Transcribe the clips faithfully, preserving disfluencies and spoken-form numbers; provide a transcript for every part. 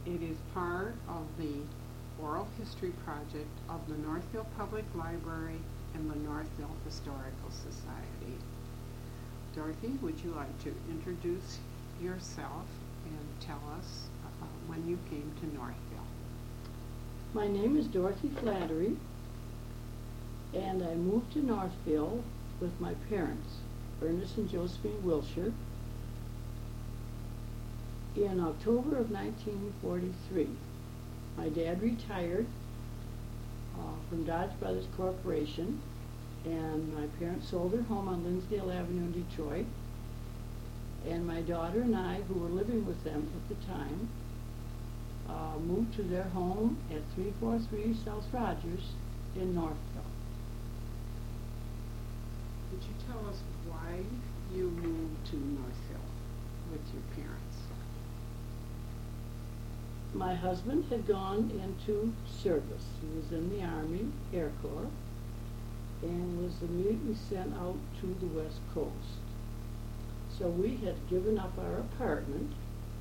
It is part of the oral history project of the Northfield Public Library and the Northfield Historical Society. Dorothy, would you like to introduce yourself and tell us uh, when you came to Northfield? My name is Dorothy Flattery, and I moved to Northfield with my parents, Ernest and Josephine Wilshire, in October of nineteen forty-three. My dad retired uh, from Dodge Brothers Corporation, and my parents sold their home on Linsdale Avenue in Detroit, and my daughter and I, who were living with them at the time, uh, moved to their home at three forty-three South Rogers in Northfield. Would you tell us why you moved to Northfield with your parents? My husband had gone into service. He was in the Army, Air Corps, and was immediately sent out to the West Coast. So we had given up our apartment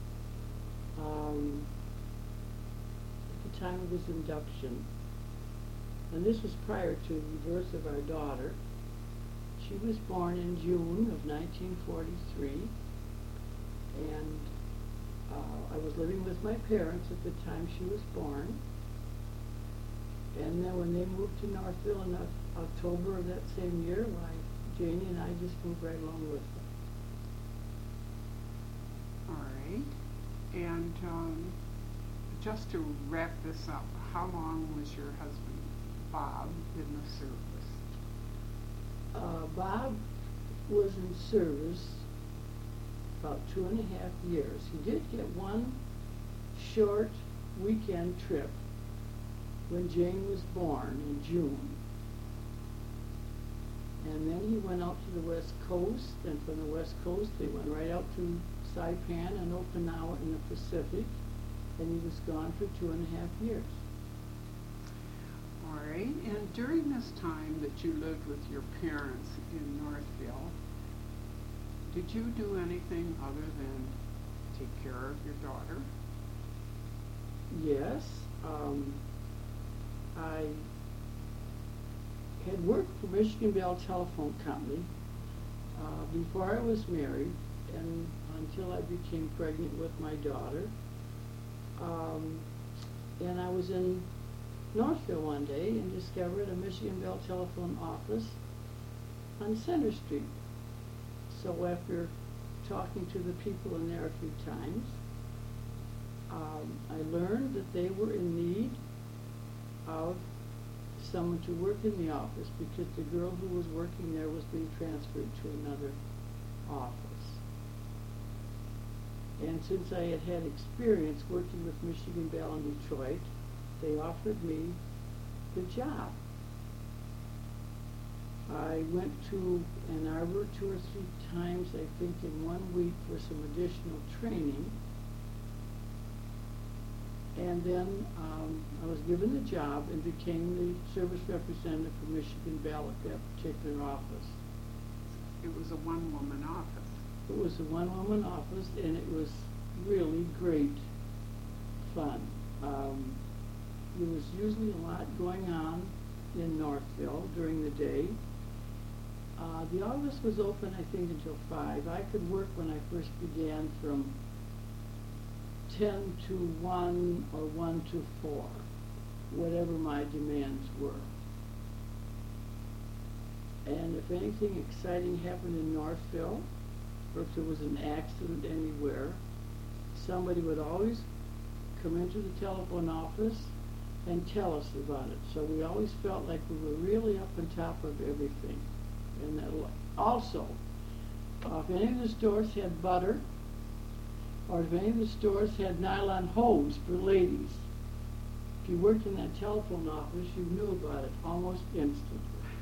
um, at the time of his induction. And this was prior to the birth of our daughter. She was born in June of nineteen forty-three, and uh, I was living with my parents at the time she was born. And then when they moved to Northfield in o- October of that same year, why, Janie and I just moved right along with them. All right. And um, just to wrap this up, how long was your husband, Bob, in the service? Uh, Bob was in service about two and a half years. He did get one short weekend trip when Jane was born in June. And then he went out to the West Coast, and from the West Coast they went right out to Saipan and Okinawa in the Pacific, and he was gone for two and a half years. All right. And during this time that you lived with your parents in Northfield, did you do anything other than take care of your daughter? Yes. Um, I had worked for Michigan Bell Telephone Company uh, before I was married and until I became pregnant with my daughter. Um, and I was in Northfield one day and discovered a Michigan Bell Telephone office on Center Street. So after talking to the people in there a few times, um, I learned that they were in need of someone to work in the office because the girl who was working there was being transferred to another office. And since I had had experience working with Michigan Bell in Detroit, they offered me the job. I went to Ann Arbor two or three times, I think, in one week for some additional training. And then um, I was given the job and became the service representative for Michigan Bell at that particular office. It was a one-woman office. It was a one-woman office, and it was really great fun. Um, there was usually a lot going on in Northfield during the day. Uh, the office was open, I think, until five. I could work when I first began from ten to one or one to four, whatever my demands were. And if anything exciting happened in Northfield, or if there was an accident anywhere, somebody would always come into the telephone office and tell us about it. So we always felt like we were really up on top of everything. And that also, uh, if any of the stores had butter, or if any of the stores had nylon hose for ladies, if you worked in that telephone office, you knew about it almost instantly.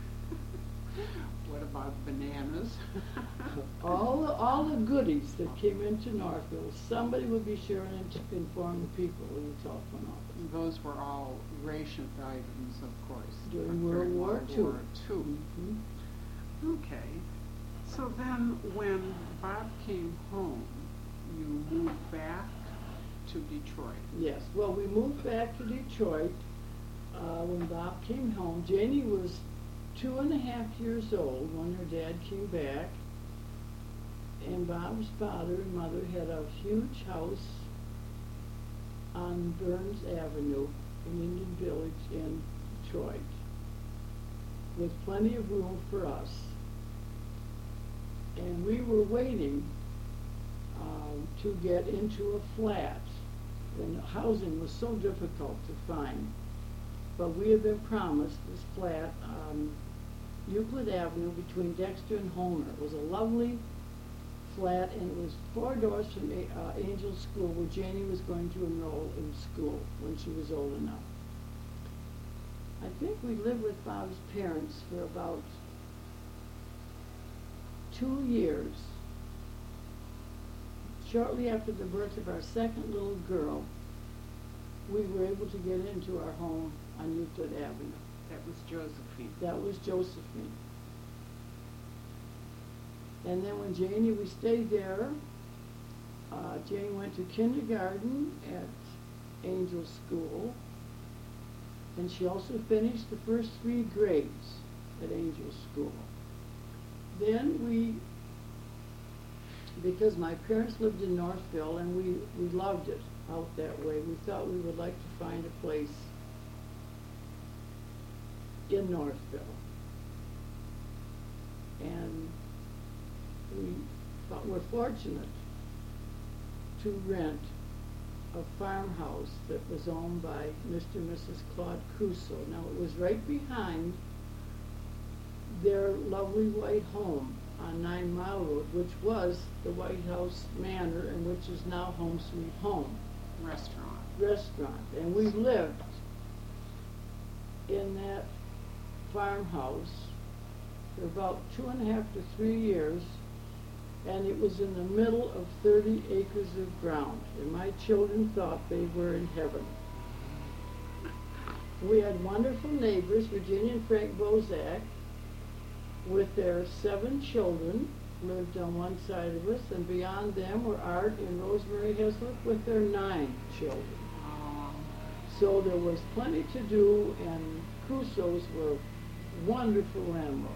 What about bananas? all, the, all the goodies that came into Northfield, somebody would be sure to inform the people in the telephone office. Those were all rationed items, of course. During World War Two. War Two. Mm-hmm. Okay. So then when Bob came home, you moved back to Detroit. Yes, well, we moved back to Detroit uh, when Bob came home. Janie was two and a half years old when her dad came back, and Bob's father and mother had a huge house on Burns Avenue in Indian Village in Detroit, with plenty of room for us. And we were waiting uh, to get into a flat, and housing was so difficult to find. But we had been promised this flat on Euclid Avenue between Dexter and Homer. It was a lovely flat, and it was four doors from uh, Angel School, where Janie was going to enroll in school when she was old enough. I think we lived with Bob's parents for about two years. Shortly after the birth of our second little girl, we were able to get into our home on Euclid Avenue. That was Josephine. That was Josephine. And then when Janie, we stayed there. Uh, Janie went to kindergarten at Angel School, and she also finished the first three grades at Angel School. Then we, because my parents lived in Northville and we, we loved it out that way, we thought we would like to find a place in Northville. And we thought we're fortunate to rent a farmhouse that was owned by Mister and Missus Claude Crusoe. Now, it was right behind their lovely white home on Nine Mile Road, which was the White House Manor and which is now Home Sweet Home Restaurant. Restaurant. And we lived in that farmhouse for about two and a half to three years, and it was in the middle of thirty acres of ground, and my children thought they were in heaven. We had wonderful neighbors, Virginia and Frank Bozak, with their seven children, lived on one side of us, and beyond them were Art and Rosemary Heslop with their nine children. Um, So there was plenty to do, and Crusoes were wonderful landlords.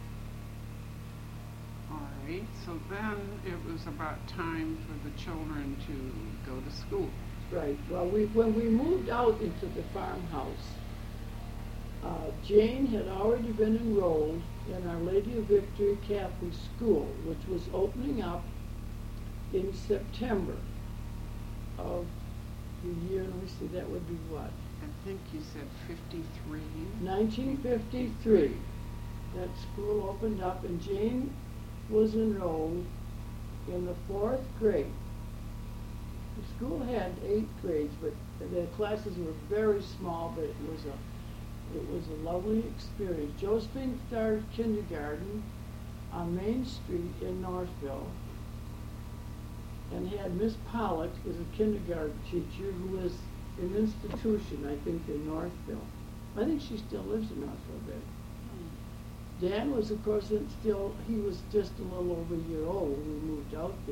all right, so then it was about time for the children to go to school. Right. Well, we, when we moved out into the farmhouse, uh, Jane had already been enrolled in Our Lady of Victory Catholic School, which was opening up in September of the year, let me see, that would be what? I think you said fifty-three. nineteen fifty-three. That school opened up, and Jane was enrolled in the fourth grade. The school had eight grades, but the classes were very small, but it was a it was a lovely experience. Josephine started kindergarten on Main Street in Northville, and had Miss Pollock as a kindergarten teacher who was an institution, I think, in Northville. I think she still lives in Northville, babe. Dan was, of course, in still, he was just a little over a year old when we moved out there.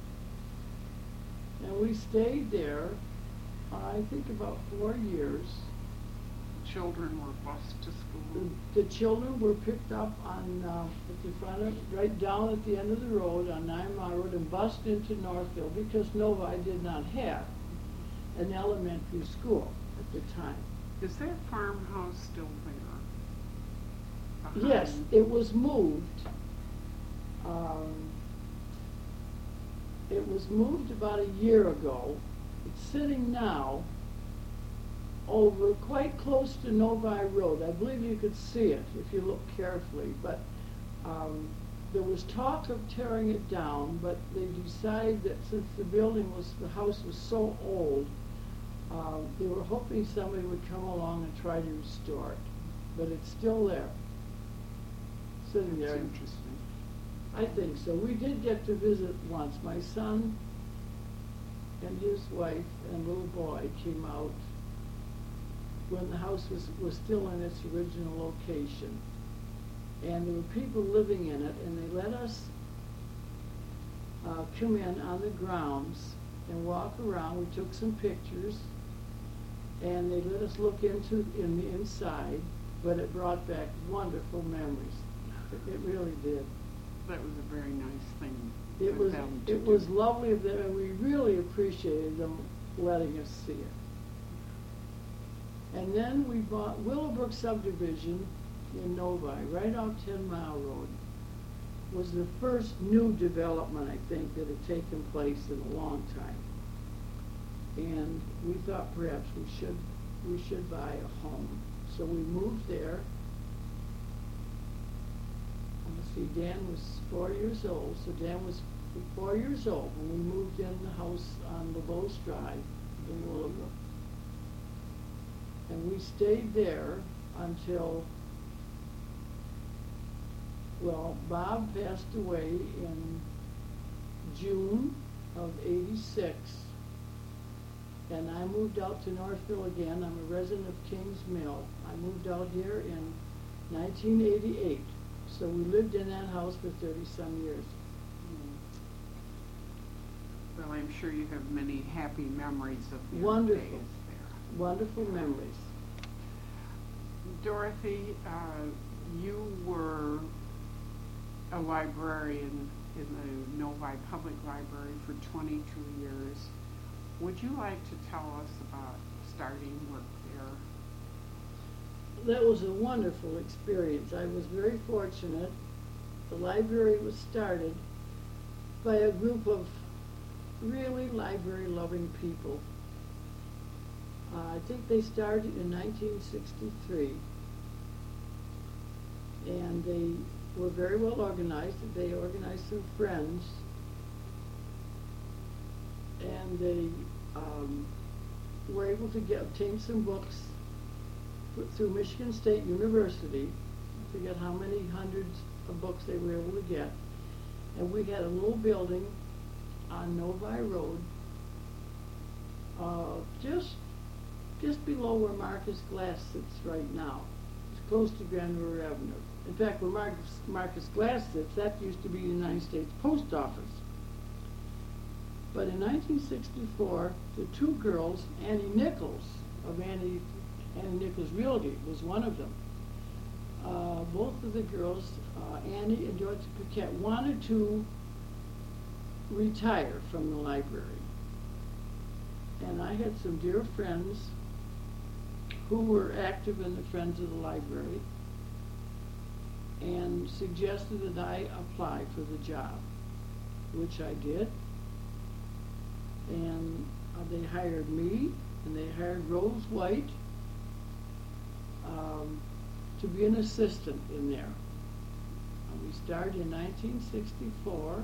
And we stayed there, uh, I think, about four years. Children were bused to school. The, the children were picked up on, uh, at the front of, right down at the end of the road on Nine Mile Road and bused into Northville because Novi did not have an elementary school at the time. Is that farmhouse still there? Behind? Yes, it was moved. Um, it was moved about a year ago. It's sitting now over quite close to Novi Road. I believe you could see it if you look carefully, but um, there was talk of tearing it down, but they decided that since the building was, the house was so old, um, they were hoping somebody would come along and try to restore it. But it's still there, sitting That's there. interesting. I think so. We did get to visit once. My son and his wife and little boy came out when the house was, was still in its original location. And there were people living in it, and they let us uh, come in on the grounds and walk around. We took some pictures, and they let us look into in the inside, but it brought back wonderful memories. It, it really did. That was a very nice thing. It for was them to it do. was lovely of them, and we really appreciated them letting us see it. And then we bought Willowbrook subdivision in Novi, right off Ten Mile Road. Was the first new development, I think, that had taken place in a long time. And we thought perhaps we should we should buy a home. So we moved there. Let's see, Dan was four years old, so Dan was four years old when we moved in the house on LeBeau's Drive in Willowbrook. And we stayed there until, well, Bob passed away in June of eighty-six. And I moved out to Northville again. I'm a resident of Kings Mill. I moved out here in nineteen eighty-eight. So we lived in that house for thirty-some years. Well, I'm sure you have many happy memories of your Wonderful. days there. Wonderful memories. Dorothy, uh, you were a librarian in the Novi Public Library for twenty-two years. Would you like to tell us about starting work there? That was a wonderful experience. I was very fortunate. The library was started by a group of really library-loving people. Uh, I think they started in nineteen sixty-three, and they were very well organized. They organized some friends, and they um, were able to get obtain some books through Michigan State University. I forget how many hundreds of books they were able to get. And we had a little building on Novi Road, uh, just just below where Marcus Glass sits right now. It's close to Grand River Avenue. In fact, where Marcus, Marcus Glass sits, that used to be the United States Post Office. But in nineteen sixty-four, the two girls, Annie Nichols of Annie, Annie Nichols Realty was one of them. Uh, both of the girls, uh, Annie and Dorothy Paquette, wanted to retire from the library. And I had some dear friends who were active in the Friends of the Library and suggested that I apply for the job, which I did. And uh, they hired me, and they hired Rose White um, to be an assistant in there. Uh, we started in nineteen sixty-four,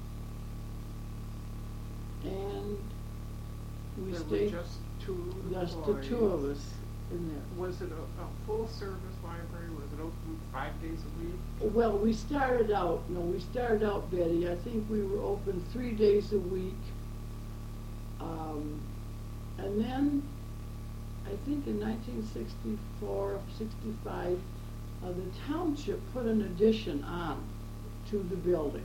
and we There stayed were just two just the employees. two of us in there. Was it a, a full-service library? Was it open five days a week? Well, we started out, no, we started out, Betty, I think we were open three days a week. Um, and then, I think in nineteen sixty-four, sixty-five, uh, the township put an addition on to the building,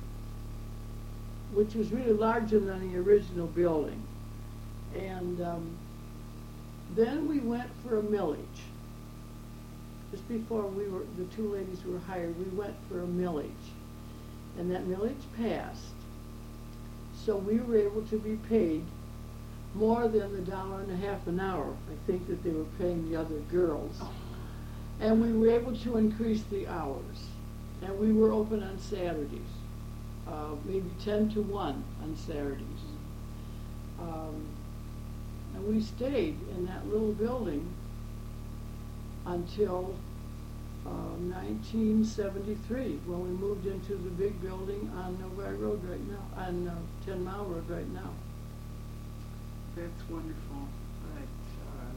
which was really larger than the original building. And um, then we went for a millage. Just before we were, the two ladies were hired, we went for a millage. And that millage passed. So we were able to be paid more than the dollar and a half an hour, I think, that they were paying the other girls. And we were able to increase the hours. And we were open on Saturdays, uh, maybe ten to one on Saturdays. Um, and we stayed in that little building until uh, nineteen seventy-three, when we moved into the big building on Novi Road right now, on uh, Ten Mile Road right now. That's wonderful that uh,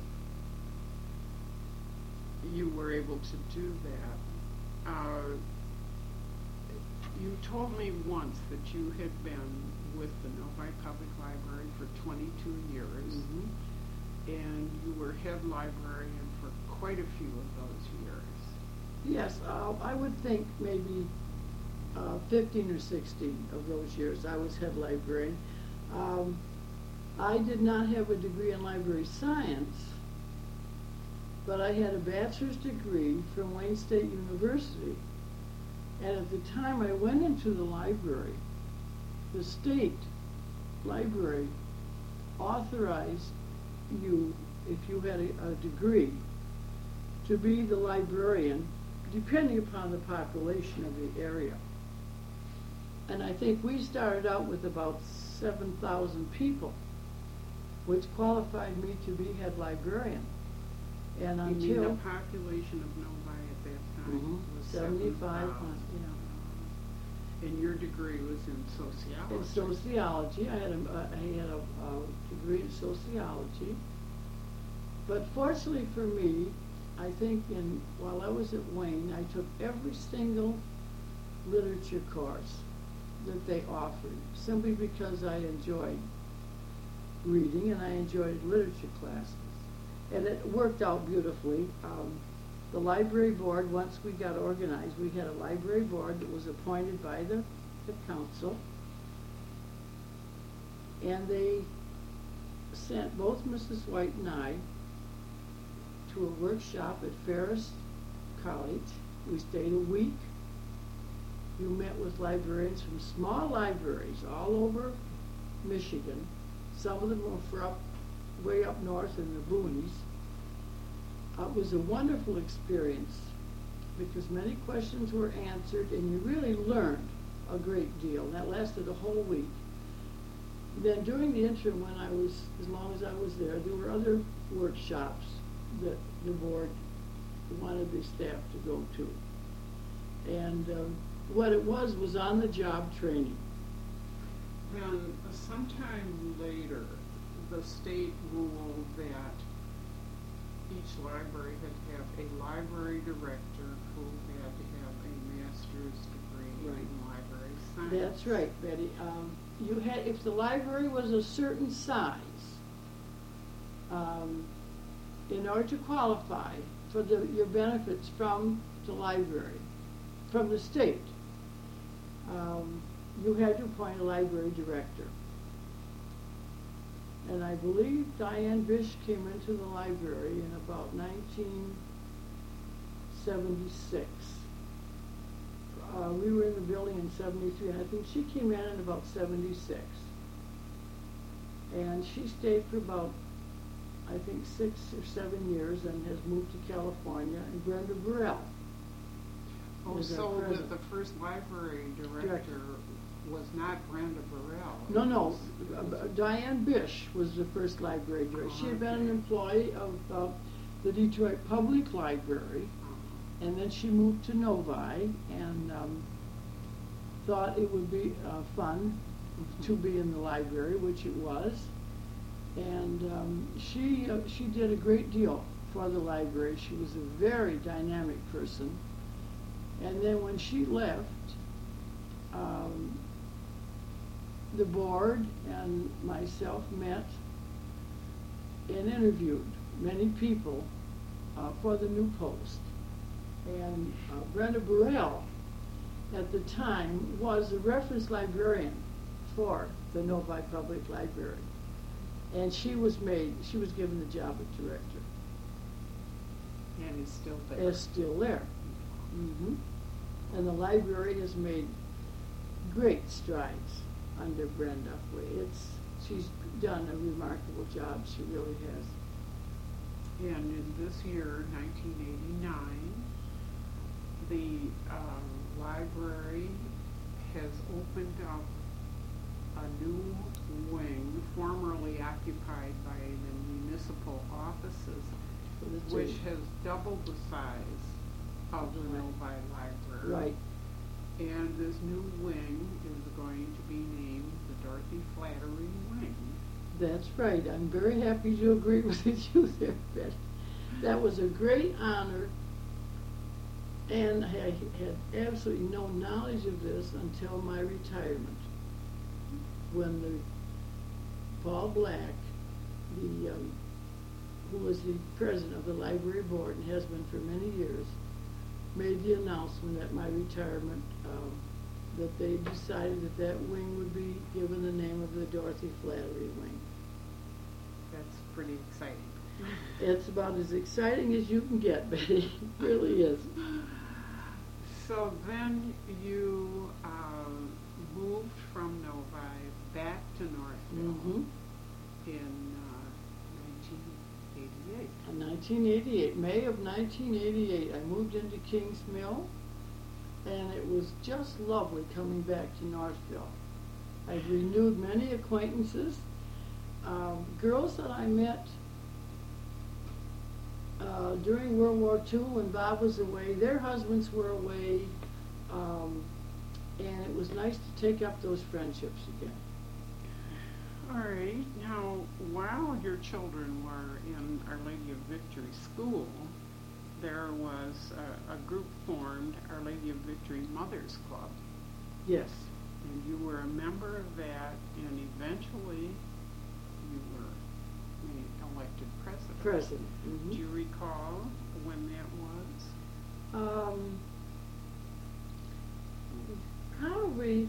you were able to do that. Uh, you told me once that you had been with the Novi Public Library for twenty-two years, mm-hmm. and you were head librarian for quite a few of those years. Yes, uh, I would think maybe uh, fifteen or sixteen of those years I was head librarian. Um, I did not have a degree in library science, but I had a bachelor's degree from Wayne State University. And at the time I went into the library, the state library authorized you, if you had a, a degree, to be the librarian, depending upon the population of the area. And I think we started out with about seven thousand people, which qualified me to be head librarian. And You until mean the population of Novi at that time Mhm. was seventy-five, seven thousand. yeah. And your degree was in sociology. In sociology, I had a, uh, I had a, a degree in sociology. But fortunately for me, I think in, while I was at Wayne, I took every single literature course that they offered, simply because I enjoyed reading and I enjoyed literature classes. And it worked out beautifully. Um, the library board, once we got organized, we had a library board that was appointed by the, the council. And they sent both Missus White and I to a workshop at Ferris College. We stayed a week. You met with librarians from small libraries all over Michigan. Some of them were for up, way up north in the boonies. Uh, it was a wonderful experience because many questions were answered and you really learned a great deal. That lasted a whole week. Then during the interim, when I was, as long as I was there, there were other workshops that the board wanted the staff to go to. And um, what it was was on-the-job training. Then sometime later, the state ruled that each library had to have a library director who had to have a master's degree Right. in library science. That's right, Betty. Um, you had, if the library was a certain size, um, in order to qualify for the, your benefits from the library, from the state, um, you had to appoint a library director. And I believe Diane Bish came into the library in about nineteen seventy-six. Uh, we were in the building in seventy-three, and I think she came in in about seventy-six. And she stayed for about, I think, six or seven years and has moved to California. And Brenda Burrell. Oh, was our so the, president. the first library director Director. was not Brenda Burrell. No, it no, was- it uh, was- Diane Bish was the first library director. She had been an Okay. employee of uh, the Detroit Public Library, uh, and then she moved to Novi and um, thought it would be uh, fun to be in the library, which it was. And um, she uh, she did a great deal for the library. She was a very dynamic person. And then when she left, um, the board and myself met and interviewed many people uh, for the new post. And uh, Brenda Burrell, at the time, was a reference librarian for the Novi Public Library. And she was made, she was given the job of director. And is still there. Is still there. hmm And the library has made great strides under Brenda. It's, she's done a remarkable job, she really has. And in this year, nineteen eighty-nine, the um, library has opened up a new wing formerly occupied by the municipal offices, For the which two. has doubled the size of the Right. Novi Library. Right. And this new wing is going to be named the Dorothy Flattery Wing. That's right. I'm very happy to agree with you there, Betty. That was a great honor, and I had absolutely no knowledge of this until my retirement, when the Paul Black, the um, who was the president of the library board and has been for many years, made the announcement at my retirement um, that they decided that that wing would be given the name of the Dorothy Flattery Wing. that's pretty exciting. It's about as exciting as you can get, Betty. It really is. So then you um, moved from Novi back to Northville Mm-hmm. in uh, nineteen eighty-eight. In nineteen eighty-eight, May of nineteen eighty-eight, I moved into Kings Mill, and it was just lovely coming back to Northville. I've renewed many acquaintances. Um, girls that I met uh, during World War Two when Bob was away, their husbands were away, um, and it was nice to take up those friendships again. All right. Now, while your children were in Our Lady of Victory School, there was a, a group formed, Our Lady of Victory Mothers Club. Yes. And you were a member of that, and eventually you were made elected president. President. Mm-hmm. Do you recall when that was? Um, probably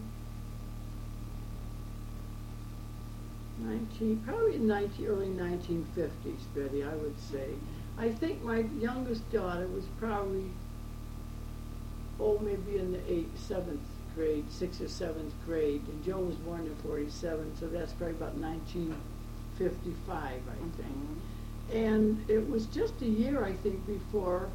nineteen, probably nineteen, early nineteen fifties, Betty, I would say. I think my youngest daughter was probably, oh, maybe in the eighth, seventh grade, sixth or seventh grade, and Joe was born in forty-seven, so that's probably about nineteen fifty-five, I think. Mm-hmm. And it was just a year, I think, before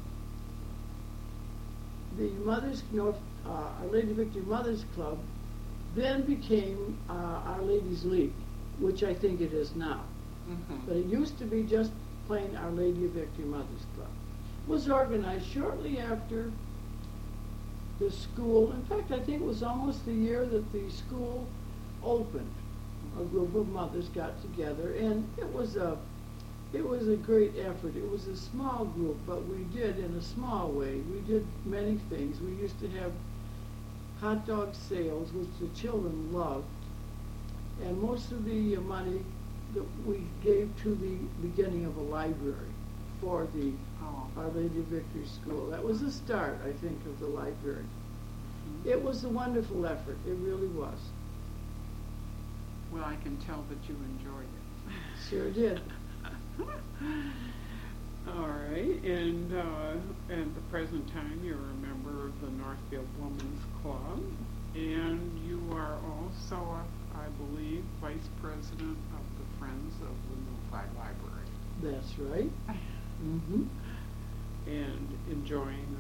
the Mothers, North, uh, Our Lady of Victory Mothers Club then became uh, Our Lady's League, which I think it is now. Mm-hmm. But it used to be just plain Our Lady of Victory Mothers Club. It was organized shortly after the school. In fact, I think it was almost the year that the school opened. A group of mothers got together, and it was a it was a great effort. It was a small group, but we did in a small way. We did many things. We used to have hot dog sales, which the children loved, and most of the money that we gave to the beginning of a library for the Oh. Our Lady of Victory School. That was the start, I think, of the library. It was a wonderful effort. It really was. Well, I can tell that you enjoyed it. Sure did. All right, and uh, at the present time, you're a member of the Northfield Women's Club, and you are also, I believe, vice president of the Friends of the Novi Library. That's right. Mm-hmm. And enjoying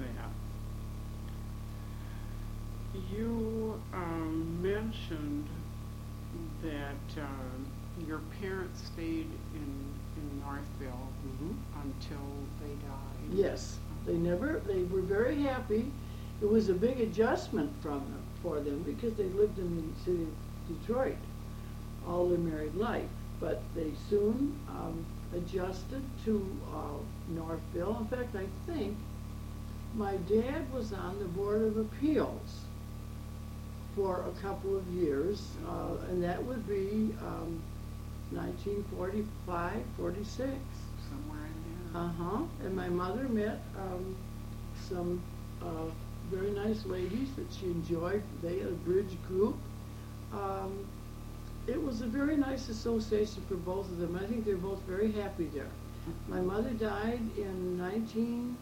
that. You um, mentioned that uh, your parents stayed in, in Northville Mm-hmm. until they died. Yes, they never, they were very happy. It was a big adjustment from them, for them because they lived in the city of Detroit all their married life. But they soon um, adjusted to uh, Northville. In fact, I think my dad was on the Board of Appeals for a couple of years, uh, and that would be um, nineteen forty-five, forty-six. Somewhere in there. Uh-huh. And my mother met um, some uh, very nice ladies that she enjoyed. They had a bridge group. Um, it was a very nice association for both of them. I think they're both very happy there. My mother died in nineteen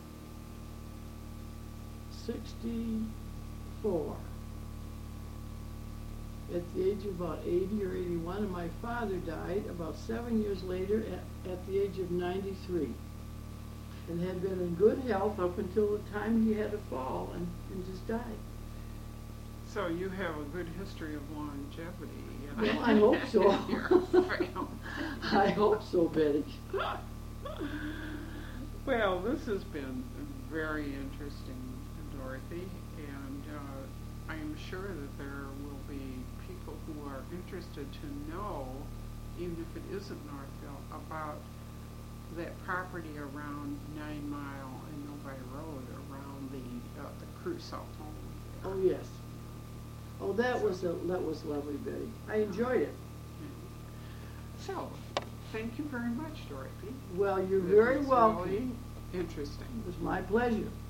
sixty-four at the age of about eighty or eighty-one, and my father died about seven years later at, at the age of ninety-three, and had been in good health up until the time he had a fall and, and just died. So you have a good history of longevity. Well, I hope so. in your family. I hope so, Betty. Well, this has been very interesting, Dorothy, and uh, I am sure that there will be people who are interested to know, even if it isn't Northville, about that property around Nine Mile and Novi Road, around the uh, the Crusoe home. Oh yes. Oh, that was a, that was lovely, Betty. I enjoyed it. So, thank you very much, Dorothy. Well, you're It very was welcome. really interesting. It was my pleasure.